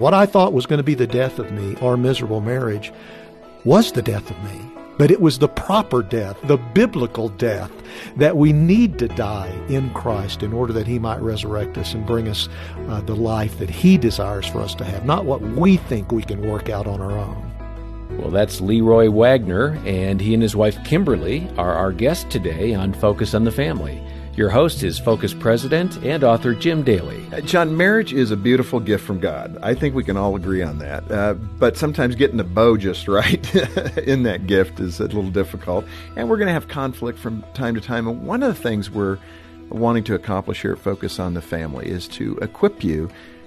What I thought was going to be the death of me, our miserable marriage, was the death of me. But it was the proper death, the biblical death, that we need to die in Christ in order that He might resurrect us and bring us the life that He desires for us to have, not what we think we can work out on our own. Well, that's Leroy Wagner, and he and his wife Kimberly are our guests today on Focus on the Family. Your host is Focus President and author Jim Daly. John, marriage is a beautiful gift from God. I think we can all agree on that. But sometimes getting the bow just right in that gift is a little difficult. And we're going to have conflict from time to time. And one of the things we're wanting to accomplish here at Focus on the Family is to equip you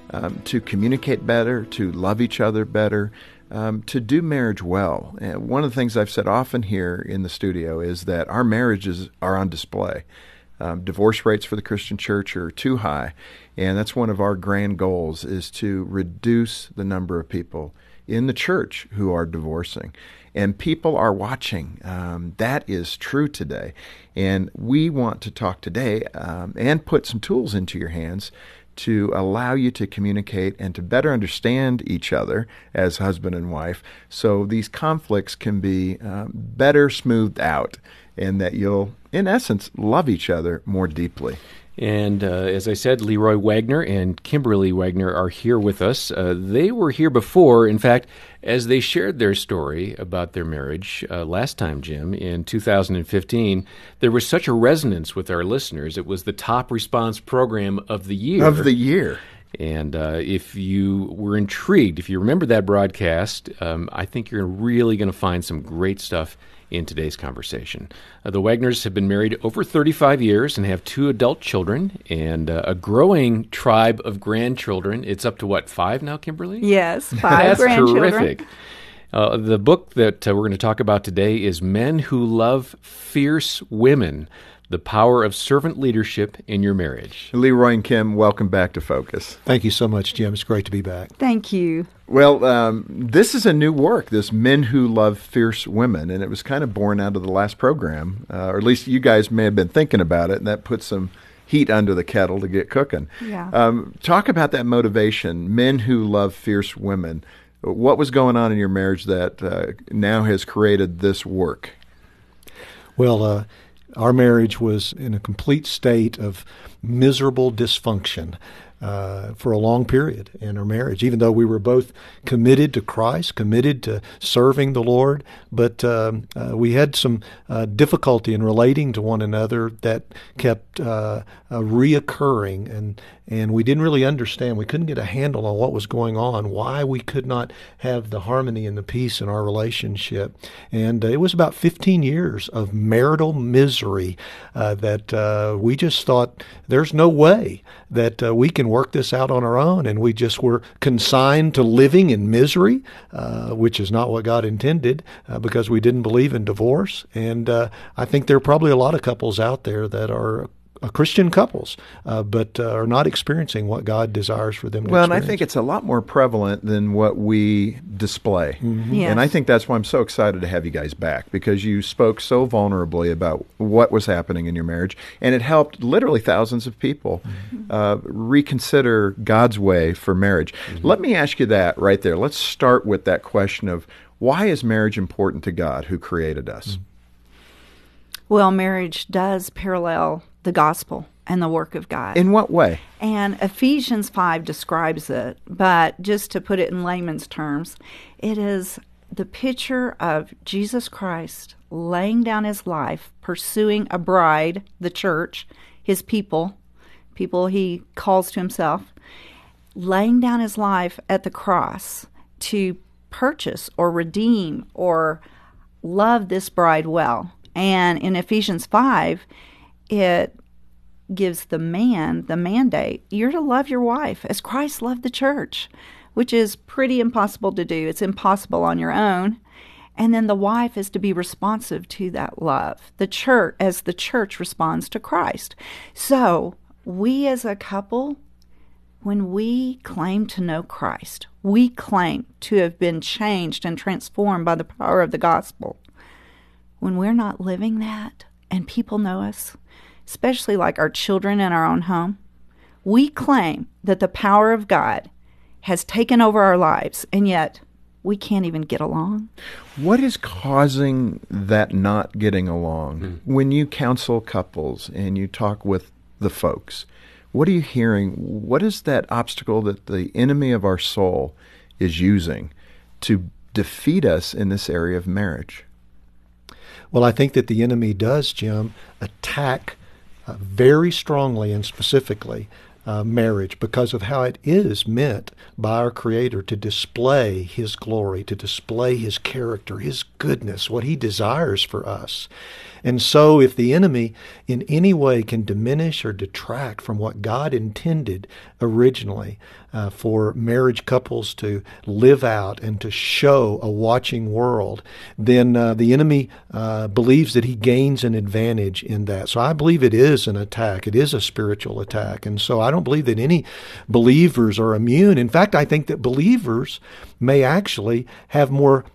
to communicate better, to love each other better, to do marriage well. And one of the things I've said often here in the studio is that our marriages are on display. Divorce rates for the Christian church are too high, and that's one of our grand goals, is to reduce the number of people in the church who are divorcing. And people are watching. That is true today. And we want to talk today and put some tools into your hands to allow you to communicate and to better understand each other as husband and wife, so these conflicts can be better smoothed out, and that you'll, in essence, love each other more deeply. And as I said, Leroy Wagner and Kimberly Wagner are here with us. They were here before. In fact, as they shared their story about their marriage last time, Jim, in 2015, there was such a resonance with our listeners. It was the top response program of the year. Of the year. And if you were intrigued, if you remember that broadcast, I think you're really going to find some great stuff in today's conversation. The Wagners have been married over 35 years and have 2 adult children and a growing tribe of grandchildren. It's up to, what, 5 now, Kimberly? Yes, 5 That's grandchildren. Terrific. The book that we're going to talk about today is Men Who Love Fierce Women, The Power of Servant Leadership in Your Marriage. Leroy and Kim, welcome back to Focus. Thank you so much, Jim. It's great to be back. Thank you. Well, this is a new work, this Men Who Love Fierce Women, and it was kind of born out of the last program, or at least you guys may have been thinking about it, and that put some heat under the kettle to get cooking. Yeah. Talk about that motivation, Men Who Love Fierce Women. What was going on in your marriage that now has created this work? Well, our marriage was in a complete state of miserable dysfunction for a long period in our marriage, even though we were both committed to Christ, committed to serving the Lord. But we had some difficulty in relating to one another that kept reoccurring, and we didn't really understand. We couldn't get a handle on what was going on, why we could not have the harmony and the peace in our relationship. And it was about 15 years of marital misery that we just thought there's no way that we can work this out on our own, and we just were consigned to living in misery, which is not what God intended, because we didn't believe in divorce. And I think there are probably a lot of couples out there that are Christian couples, but are not experiencing what God desires for them to experience. Well, and I think it's a lot more prevalent than what we display. Mm-hmm. Yes. And I think that's why I'm so excited to have you guys back, because you spoke so vulnerably about what was happening in your marriage, and it helped literally thousands of people reconsider God's way for marriage. Mm-hmm. Let me ask you that right there. Let's start with that question of, why is marriage important to God who created us? Mm-hmm. Well, marriage does parallel the gospel and the work of God. In what way? And Ephesians 5 describes it, but just to put it in layman's terms, it is the picture of Jesus Christ laying down his life, pursuing a bride, the church, his people he calls to himself, laying down his life at the cross to purchase or redeem or love this bride well. And in Ephesians 5, it gives the man the mandate. You're to love your wife as Christ loved the church, which is pretty impossible to do. It's impossible on your own. And then the wife is to be responsive to that love, the church, as the church responds to Christ. So we as a couple, when we claim to know Christ, we claim to have been changed and transformed by the power of the gospel. When we're not living that and people know us, especially like our children in our own home, we claim that the power of God has taken over our lives, and yet we can't even get along. What is causing that not getting along? When you counsel couples and you talk with the folks, what are you hearing? What is that obstacle that the enemy of our soul is using to defeat us in this area of marriage? Well, I think that the enemy does, Jim, attack very strongly and specifically marriage because of how it is meant by our Creator to display His glory, to display His character, His goodness, what He desires for us. And so if the enemy in any way can diminish or detract from what God intended originally for marriage couples to live out and to show a watching world, then the enemy believes that he gains an advantage in that. So I believe it is an attack. It is a spiritual attack. And so I don't believe that any believers are immune. In fact, I think that believers may actually have more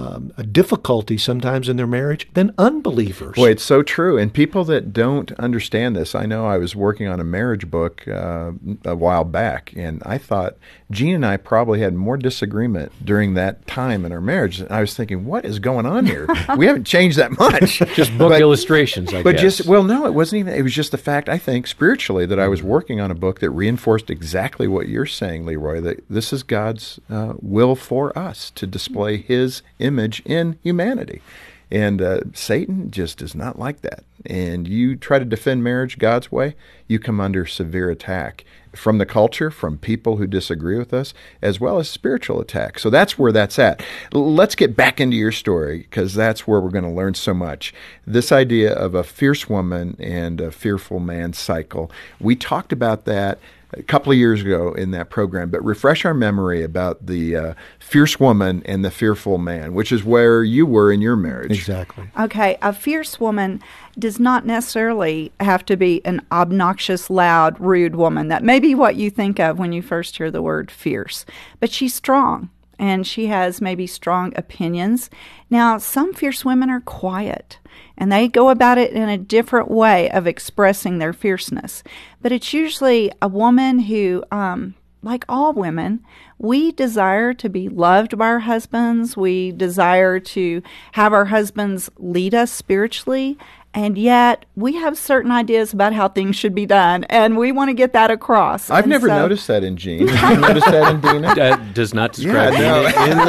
difficulty sometimes in their marriage than unbelievers. Boy, it's so true. And people that don't understand this, I know I was working on a marriage book a while back, and I thought Jean and I probably had more disagreement during that time in our marriage. And I was thinking, what is going on here? We haven't changed that much. Just book illustrations, I guess. No, it wasn't even. It was just the fact, I think, spiritually, that I was working on a book that reinforced exactly what you're saying, Leroy, that this is God's will for us to display His image in humanity. And Satan just does not like that. And you try to defend marriage God's way, you come under severe attack from the culture, from people who disagree with us, as well as spiritual attack. So that's where that's at. Let's get back into your story, because that's where we're going to learn so much. This idea of a fierce woman and a fearful man cycle. We talked about that a couple of years ago in that program, but refresh our memory about the fierce woman and the fearful man, which is where you were in your marriage. Exactly. Okay, a fierce woman does not necessarily have to be an obnoxious, loud, rude woman. That may be what you think of when you first hear the word fierce, but she's strong, and she has maybe strong opinions. Now, some fierce women are quiet, and they go about it in a different way of expressing their fierceness. But it's usually a woman who, like all women, we desire to be loved by our husbands. We desire to have our husbands lead us spiritually. And yet, we have certain ideas about how things should be done, and we want to get that across. I've never noticed that in Jean. Have you noticed that in Dina? That does not describe Dina in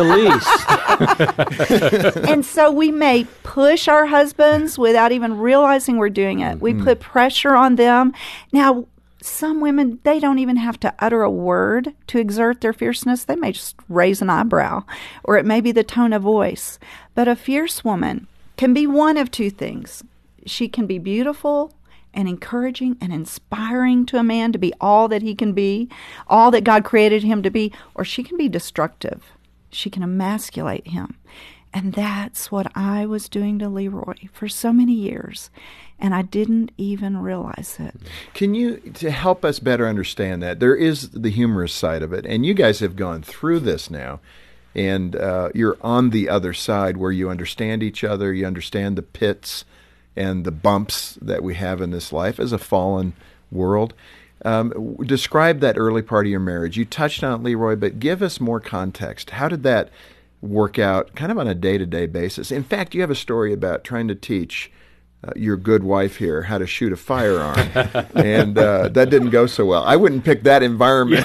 the least. And so we may push our husbands without even realizing we're doing it. We put pressure on them. Now, some women, they don't even have to utter a word to exert their fierceness. They may just raise an eyebrow, or it may be the tone of voice. But a fierce woman can be one of two things. She can be beautiful and encouraging and inspiring to a man to be all that he can be, all that God created him to be, or she can be destructive. She can emasculate him. And that's what I was doing to Leroy for so many years, and I didn't even realize it. Can you, to help us better understand that, there is the humorous side of it, and you guys have gone through this now, and you're on the other side where you understand each other, you understand the pits and the bumps that we have in this life as a fallen world. Describe that early part of your marriage. You touched on it, Leroy, but give us more context. How did that work out kind of on a day-to-day basis? In fact, you have a story about trying to teach your good wife here how to shoot a firearm, and that didn't go so well. I wouldn't pick that environment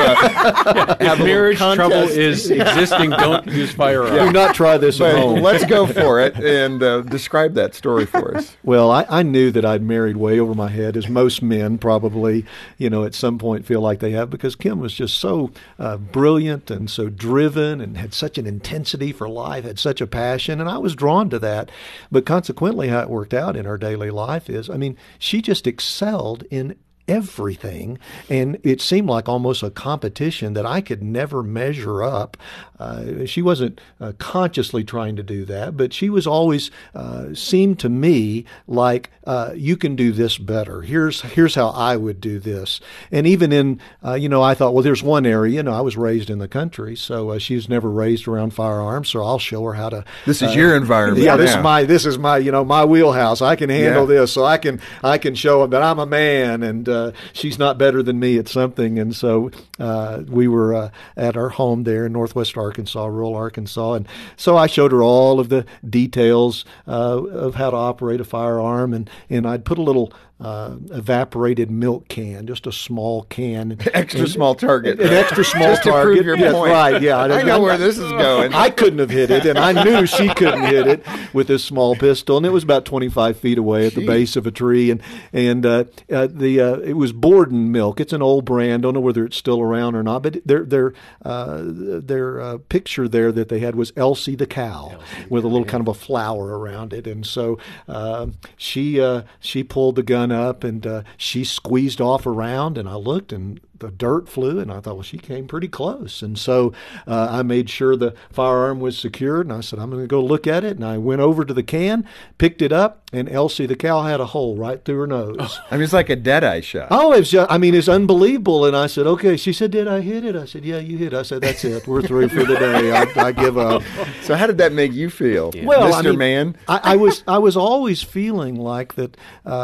to if marriage trouble is existing, don't use firearms. Do not try this at home. Let's go for it, and describe that story for us. Well, I knew that I'd married way over my head, as most men probably, at some point feel like they have, because Kim was just so brilliant and so driven and had such an intensity for life, had such a passion, and I was drawn to that. But consequently, how it worked out in our daily life is, she just excelled in everything, and it seemed like almost a competition that I could never measure up. She wasn't consciously trying to do that, but she was always seemed to me like, you can do this better. Here's how I would do this. And even in, I thought, well, there's one area, I was raised in the country, so she was never raised around firearms, so I'll show her how to. This is your environment. Yeah, this is my my wheelhouse. I can handle this, so I can show them that I'm a man, and she's not better than me at something. And so we were at our home there in northwest Arkansas, rural Arkansas. And so I showed her all of the details of how to operate a firearm. And I'd put a little evaporated milk can, just a small can. Extra small target. An extra small just to target. Prove your Yes, point. right, yeah. I know where this is going. I couldn't have hit it, and I knew she couldn't hit it with this small pistol. And it was about 25 feet away at the base of a tree. And it was Borden milk. It's an old brand. Don't know whether it's still around or not. But their picture there that they had was Elsie the cow, with a little kind of a flower around it. And so she pulled the gun up, and she squeezed off around, and I looked, and the dirt flew, and I thought, well, she came pretty close. And so I made sure the firearm was secured, and I said, I'm going to go look at it. And I went over to the can, picked it up, and Elsie the cow had a hole right through her nose. I mean, it's like a dead-eye shot. Oh, it's unbelievable. And I said, okay. She said, did I hit it? I said, yeah, you hit it. I said, that's it. We're through for the day. I give up. So how did that make you feel, Well, Mr. Man? I was always feeling like that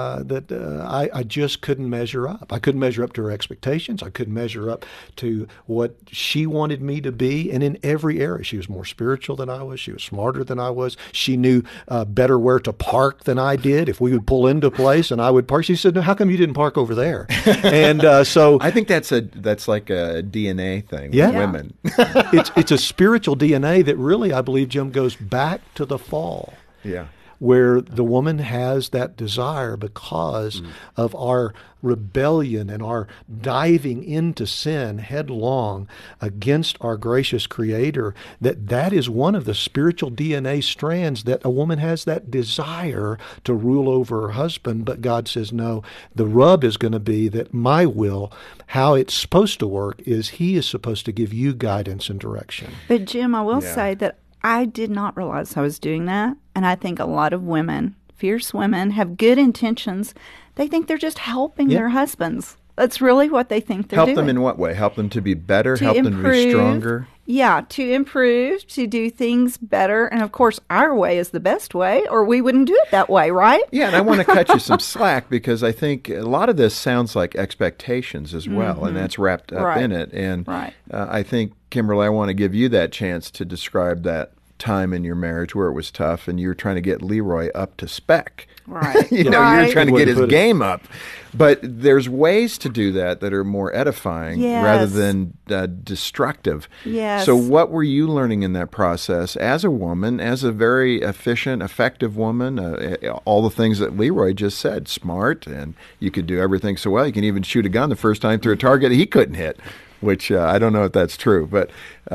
I just couldn't measure up. I couldn't measure up to her expectations. I couldn't measure up to what she wanted me to be. And in every area, she was more spiritual than I was. She was smarter than I was. She knew better where to park than I did. If we would pull into a place and I would park, she said, no, how come you didn't park over there? And so I think that's like a DNA thing Yeah. with women. it's a spiritual DNA that really, I believe, Jim, goes back to the fall. Yeah. Where the woman has that desire because of our rebellion and our diving into sin headlong against our gracious Creator, that is one of the spiritual DNA strands, that a woman has that desire to rule over her husband. But God says, no, the rub is going to be that my will, how it's supposed to work, is He is supposed to give you guidance and direction. But Jim, I will say that I did not realize I was doing that. And I think a lot of women, fierce women, have good intentions. They think they're just helping their husbands. That's really what they think they're doing. Help them in what way? Help them to be better? To Help them to be stronger? Yeah, to improve, to do things better. And of course, our way is the best way, or we wouldn't do it that way, right? Yeah, and I want to cut you some slack, because I think a lot of this sounds like expectations as well, and that's wrapped up in it. And I think, Kimberly, I want to give you that chance to describe that time in your marriage where it was tough and you were trying to get Leroy up to spec. Right. You know, you're trying to get his game up. But there's ways to do that are more edifying rather than destructive. Yes. So what were you learning in that process as a woman, as a very efficient, effective woman? All the things that Leroy just said, smart, and you could do everything so well. You can even shoot a gun the first time through a target he couldn't hit, which I don't know if that's true. But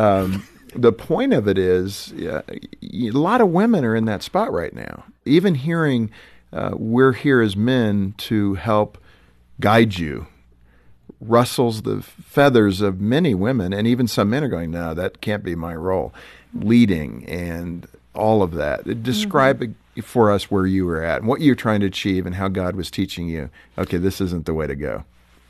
the point of it is a lot of women are in that spot right now. Even hearing we're here as men to help guide you rustles the feathers of many women, and even some men are going, no, that can't be my role. Leading and all of that. Describe for us where you were at and what you're trying to achieve and how God was teaching you, okay, this isn't the way to go.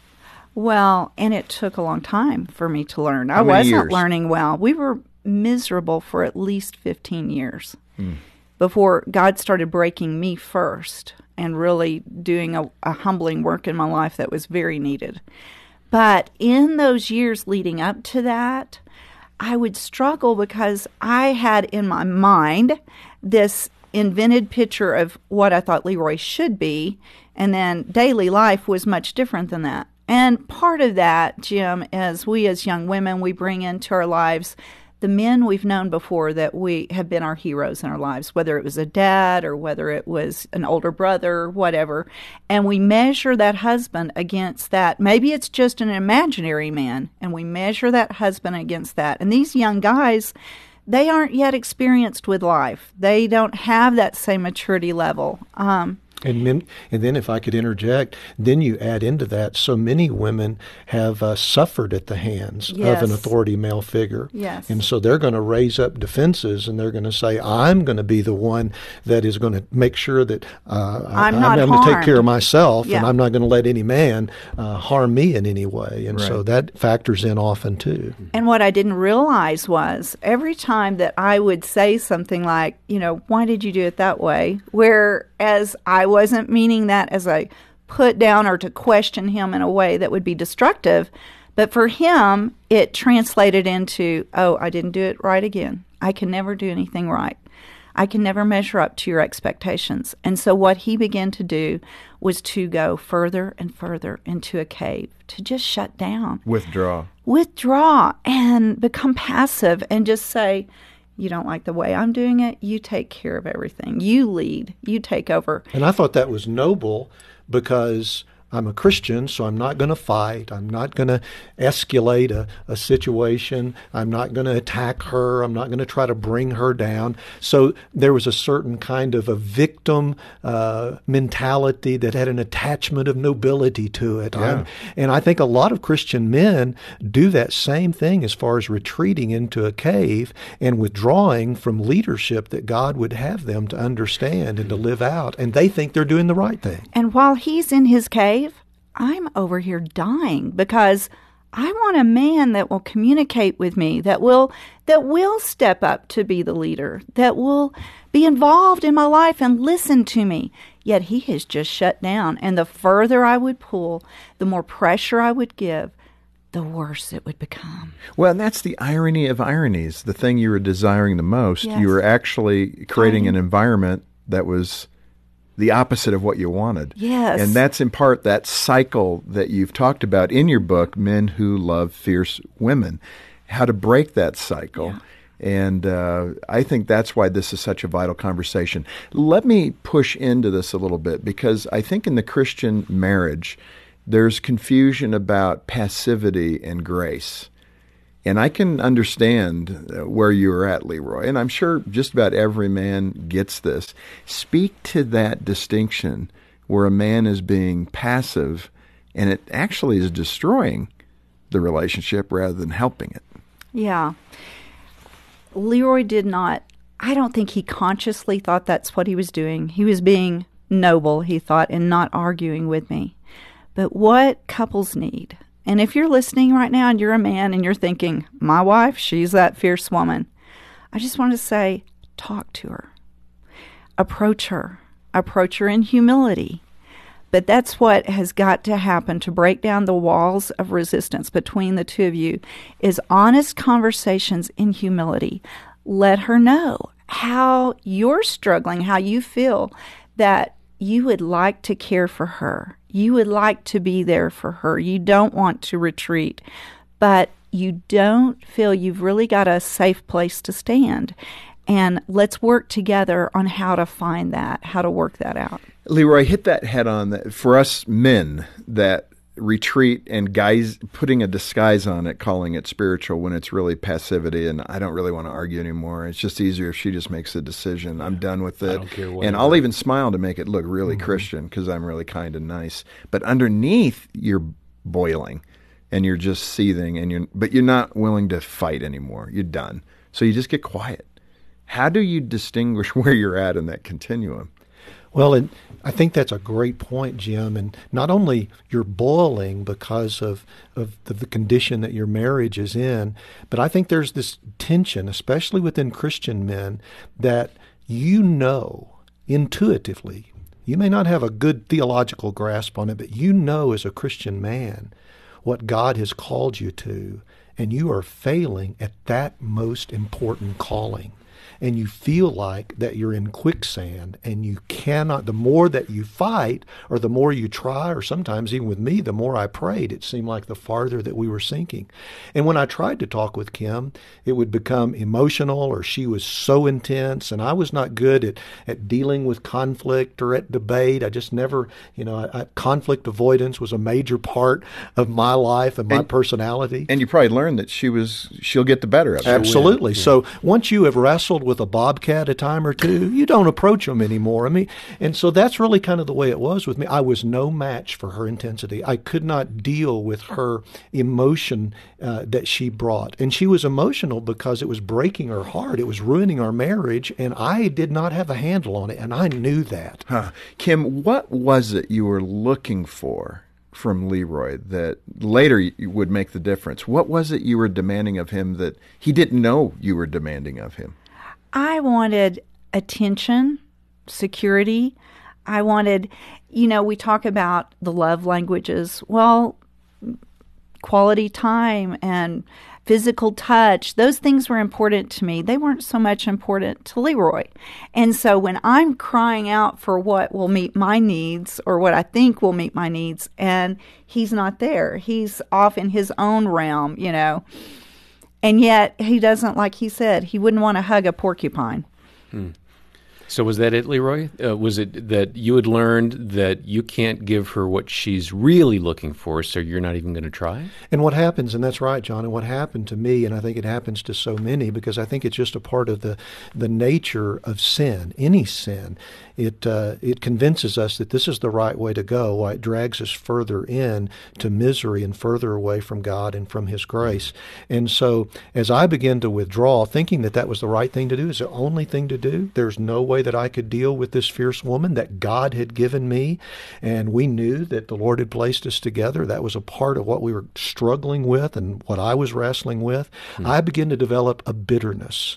Well, and it took a long time for me to learn. I wasn't learning well. We were miserable for at least 15 years before God started breaking me first and really doing a humbling work in my life that was very needed. But in those years leading up to that, I would struggle because I had in my mind this invented picture of what I thought Leroy should be, and then daily life was much different than that. And part of that, Jim, is we as young women, we bring into our lives the men we've known before that we have been our heroes in our lives, whether it was a dad or whether it was an older brother, whatever. And we measure that husband against that. Maybe it's just an imaginary man, and we measure that husband against that. And these young guys, they aren't yet experienced with life. They don't have that same maturity level. And then if I could interject, then you add into that, so many women have suffered at the hands of an authority male figure. Yes. And so they're going to raise up defenses, and they're going to say, I'm going to be the one that is going to make sure that I'm going to take care of myself, and I'm not going to let any man harm me in any way. And so that factors in often too. And what I didn't realize was every time that I would say something like, why did you do it that way? Whereas I wasn't meaning that as a put down or to question him in a way that would be destructive. But for him, it translated into, oh, I didn't do it right again. I can never do anything right. I can never measure up to your expectations. And so what he began to do was to go further and further into a cave, to just shut down. Withdraw And become passive and just say, you don't like the way I'm doing it, you take care of everything. You lead, you take over. And I thought that was noble because I'm a Christian, so I'm not going to fight. I'm not going to escalate a situation. I'm not going to attack her. I'm not going to try to bring her down. So there was a certain kind of a victim mentality that had an attachment of nobility to it. Yeah. And I think a lot of Christian men do that same thing as far as retreating into a cave and withdrawing from leadership that God would have them to understand and to live out. And they think they're doing the right thing. And while he's in his cave, I'm over here dying because I want a man that will communicate with me, that will step up to be the leader, that will be involved in my life and listen to me. Yet he has just shut down. And the further I would pull, the more pressure I would give, the worse it would become. Well, and that's the irony of ironies. The thing you were desiring the most, Yes. you were actually creating an environment that was the opposite of what you wanted. Yes. And that's in part that cycle that you've talked about in your book, Men Who Love Fierce Women, how to break that cycle. Yeah. And I think that's why this is such a vital conversation. Let me push into this a little bit, because I think in the Christian marriage, there's confusion about passivity and grace. And I can understand where you're at, Leroy, and I'm sure just about every man gets this. Speak to that distinction where a man is being passive and it actually is destroying the relationship rather than helping it. Yeah. Leroy I don't think he consciously thought that's what he was doing. He was being noble, he thought, and not arguing with me. But what couples need, and if you're listening right now and you're a man and you're thinking, my wife, she's that fierce woman, I just want to say, talk to her. Approach her. Approach her in humility. But that's what has got to happen to break down the walls of resistance between the two of you, is honest conversations in humility. Let her know how you're struggling, how you feel, that you would like to care for her. You would like to be there for her. You don't want to retreat, but you don't feel you've really got a safe place to stand. And let's work together on how to find that, how to work that out. Leroy, hit that head on. That for us men that retreat and guys putting a disguise on it, calling it spiritual when it's really passivity, and I don't really want to argue anymore. It's just easier if she just makes a decision. I'm done with it. I don't care what. And I'll even smile to make it look really Christian because I'm really kind and nice. But underneath, you're boiling and you're just seething, but you're not willing to fight anymore. You're done. So you just get quiet. How do you distinguish where you're at in that continuum? Well, and I think that's a great point, Jim. And not only you're boiling because of the condition that your marriage is in, but I think there's this tension, especially within Christian men, that you know intuitively, you may not have a good theological grasp on it, but you know as a Christian man what God has called you to, and you are failing at that most important calling. And you feel like that you're in quicksand and you cannot, the more that you fight or the more you try, or sometimes even with me, the more I prayed, it seemed like the farther that we were sinking. And when I tried to talk with Kim, it would become emotional, or she was so intense, and I was not good at dealing with conflict or at debate. I just never, conflict avoidance was a major part of my life and my personality. And you probably learned that she'll get the better of it. Absolutely. Yeah. So once you have wrestled with a bobcat a time or two, you don't approach them anymore. And so that's really kind of the way it was with me. I was no match for her intensity. I could not deal with her emotion that she brought. And she was emotional because it was breaking her heart. It was ruining our marriage, and I did not have a handle on it, and I knew that. Kim, what was it you were looking for from Leroy that later would make the difference? What was it you were demanding of him that he didn't know you were demanding of him? I wanted attention, security. I wanted, we talk about the love languages. Well, quality time and physical touch, those things were important to me. They weren't so much important to Leroy. And so when I'm crying out for what will meet my needs or what I think will meet my needs, and he's not there, he's off in his own realm, and yet he doesn't, like he said, he wouldn't want to hug a porcupine. So was that it, Leroy? Was it that you had learned that you can't give her what she's really looking for, so you're not even going to try? And what happens, and that's right, John, and what happened to me, and I think it happens to so many, because I think it's just a part of the nature of sin, any sin. It convinces us that this is the right way to go, why it drags us further in to misery and further away from God and from His grace. And so as I began to withdraw, thinking that that was the right thing to do, is the only thing to do, there's no way that I could deal with this fierce woman that God had given me, and we knew that the Lord had placed us together. That was a part of what we were struggling with and what I was wrestling with. I began to develop a bitterness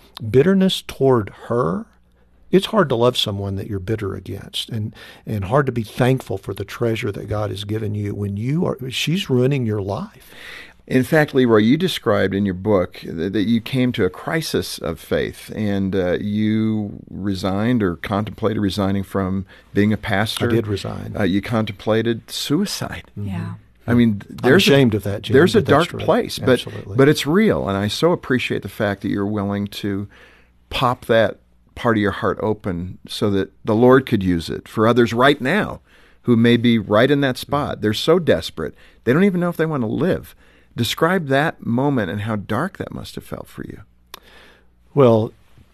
toward her. It's hard to love someone that you're bitter against, and hard to be thankful for the treasure that God has given you when she's ruining your life. In fact, Leroy, you described in your book that you came to a crisis of faith, and you resigned or contemplated resigning from being a pastor. I did resign. You contemplated suicide. Yeah. I mean, I'm ashamed of that, Jim. There's a dark place, but it's real, and I so appreciate the fact that you're willing to pop that part of your heart open so that the Lord could use it for others right now who may be right in that spot. They're so desperate, they don't even know if they want to live. Describe that moment and how dark that must have felt for you. Well,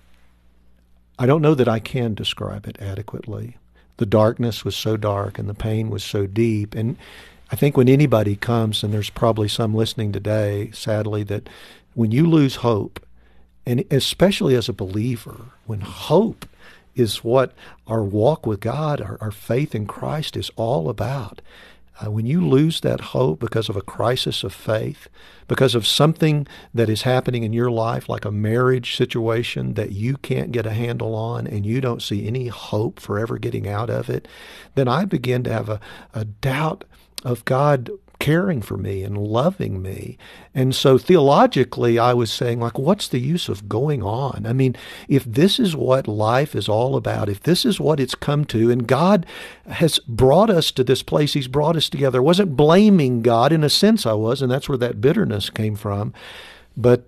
I don't know that I can describe it adequately. The darkness was so dark and the pain was so deep. And I think when anybody comes, and there's probably some listening today, sadly, that when you lose hope, and especially as a believer, when hope is what our walk with God, our faith in Christ is all about. When you lose that hope because of a crisis of faith, because of something that is happening in your life, like a marriage situation that you can't get a handle on and you don't see any hope for ever getting out of it, then I begin to have a doubt of God caring for me and loving me. And so theologically, I was saying, like, what's the use of going on? I mean, if this is what life is all about, if this is what it's come to, and God has brought us to this place, He's brought us together. I wasn't blaming God. In a sense, I was, and that's where that bitterness came from. But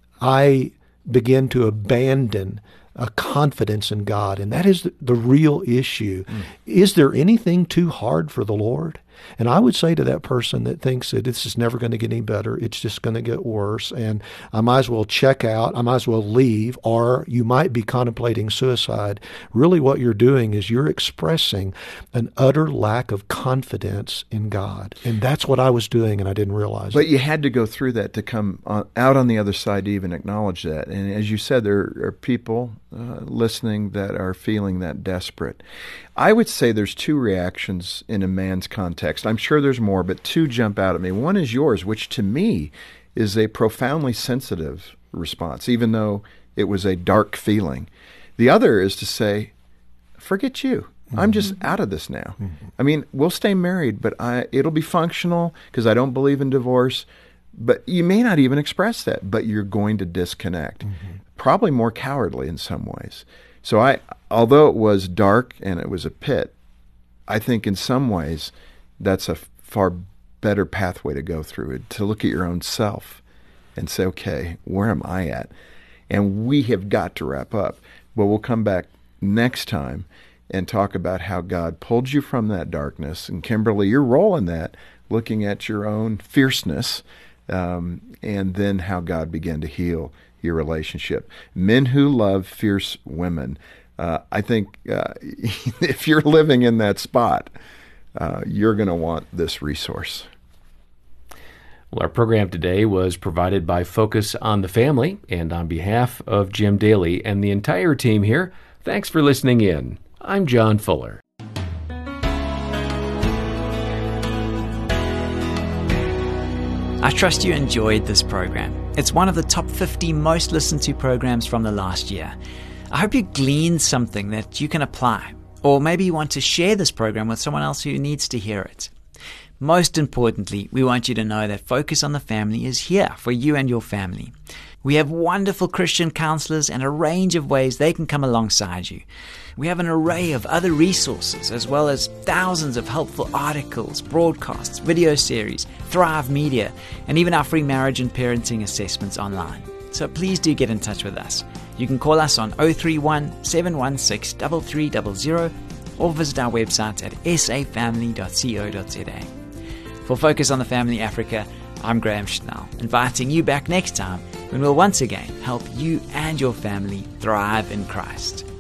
I began to abandon a confidence in God, and that is the real issue. Is there anything too hard for the Lord? And I would say to that person that thinks that this is never going to get any better, it's just going to get worse, and I might as well check out, I might as well leave, or you might be contemplating suicide. Really what you're doing is you're expressing an utter lack of confidence in God. And that's what I was doing, and I didn't realize But it. you had to go through that to come out on the other side to even acknowledge that. And as you said, there are people listening that are feeling that desperate. I would say there's two reactions in a man's context. I'm sure there's more, but two jump out at me. One is yours, which to me is a profoundly sensitive response, even though it was a dark feeling. The other is to say, forget you. I'm just out of this now. I mean, we'll stay married, but it'll be functional because I don't believe in divorce. But you may not even express that, but you're going to disconnect. Probably more cowardly in some ways. So although it was dark and it was a pit, I think in some ways that's a far better pathway to go through, to look at your own self and say, okay, where am I at? And we have got to wrap up. But we'll come back next time and talk about how God pulled you from that darkness. And Kimberly, your role in that, looking at your own fierceness, and then how God began to heal your relationship. Men who love fierce women. I think if you're living in that spot, you're going to want this resource. Well, our program today was provided by Focus on the Family, and on behalf of Jim Daly and the entire team here, thanks for listening in. I'm John Fuller. I trust you enjoyed this program. It's one of the top 50 most listened to programs from the last year. I hope you gleaned something that you can apply. Or maybe you want to share this program with someone else who needs to hear it. Most importantly, we want you to know that Focus on the Family is here for you and your family. We have wonderful Christian counselors and a range of ways they can come alongside you. We have an array of other resources, as well as thousands of helpful articles, broadcasts, video series, Thrive Media, and even our free marriage and parenting assessments online. So please do get in touch with us. You can call us on 031 716 3300 or visit our website at safamily.co.za. For Focus on the Family Africa, I'm Graham Schnell, inviting you back next time when we'll once again help you and your family thrive in Christ.